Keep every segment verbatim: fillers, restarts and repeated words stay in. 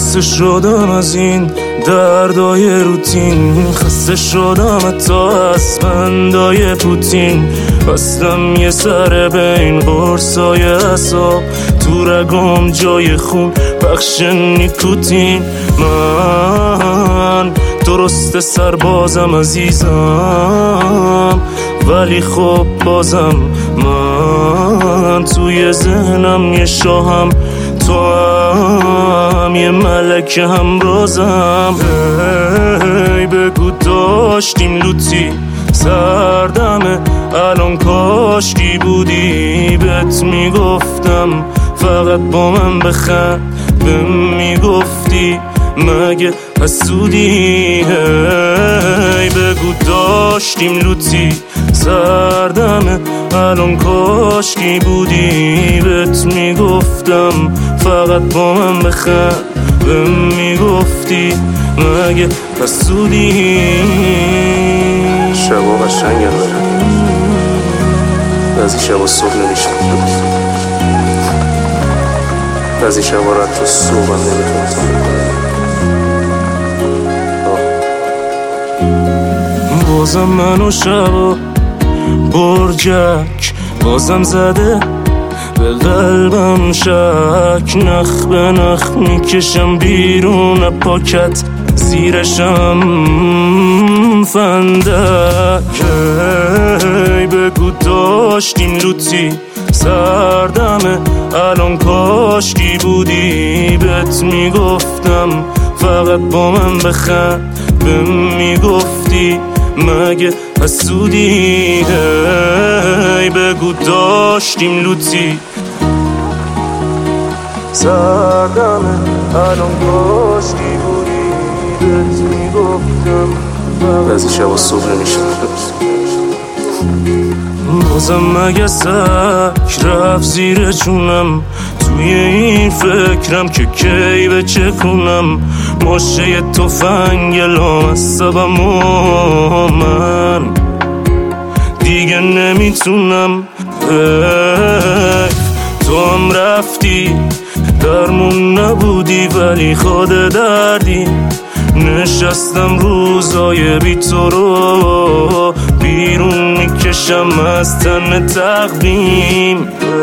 خسته شدم از این دردای روتین، خسته شدم حتی از بندای پوتین. بستم یه سر بین قرصای عصاب، تو رگم جای خون بخش نیکوتین. من درست سربازم عزیزم، ولی خب بازم من توی ذهنم یه شاهم، تو هم یه ملک همرازم. هی بگو داشتیم لوتی سردمه، الان کاشکی بودی بهت میگفتم فقط با من بخند. بهم میگفتی مگه حسودی؟ هی بگو داشتیم لوتی سردمه، الان کاشکی بودی بهت میگفتم فقط با من بخند. بهم میگفتی مگه حسودی؟ شبا قشنگه، بعضی شبا صبح نمیشه، بعضی شبا رد تو صبح هم نمیتونم. بازم منو شبا برجک بازم زده به قلبم شک، نخ به نخ میکشم بیرون پاکت، زیرشم فندک. هی بگو داشتیم لوتی سردمه، الان کاشکی بودی بهت میگفتم فقط با من بخند. بهم میگفتی مگه حسودی؟ هی بگو داشتیم لوتی سردمه، الان کاشکی بودی بهت میگفتم. بعضی شبا صبح نمیشه، بازم مگه سک رفت زیر جونم، توی این فکرم که کی به چه کنم. ماشه تفنگ لامصبم و من دیگه نمیتونم. تو هم رفتی درمون نبودی ولی خود دردی، نشستم روزای بی تو رو بیرون میکشم از تن تقویم.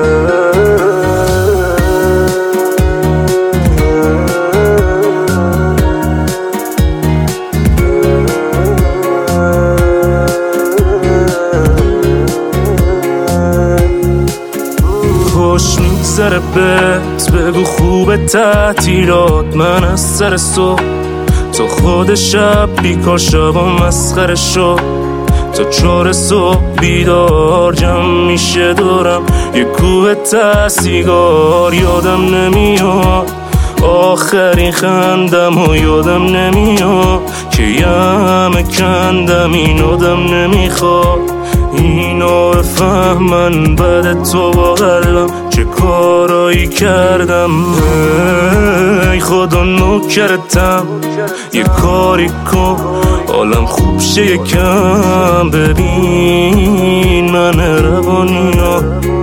خوش میگذره بهت بگو خوبه تعطیلات، من از سر صبح تو خود شب بیکار شبا مسخره شد. تا چهار صبح بیدار جمع میشه دورم یه کوه تسیگار، یادم نمیاد آخرین خندم و یادم نمیاد که یمه کندم. این آدم نمیخواد اینو بفهمن بعد تو با قلبم چه کارایی کردم. ای خدا نوکرتم یه کاری کن حالم خوب شه یکم، ببین من روانینا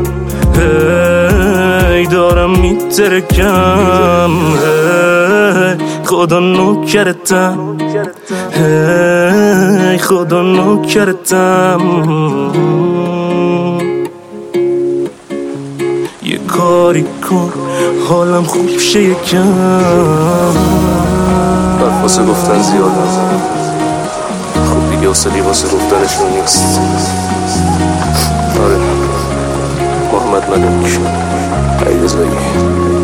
هی دارم میترکم. هی خدا نوکرتم، هی خدا نوکرتم یه کاری کن حالم خوب شه یکم. واسه گفتن زیاد خب دیگه حوصله واسه گفتنشون نیست. آره محمد ملک عیدزایی.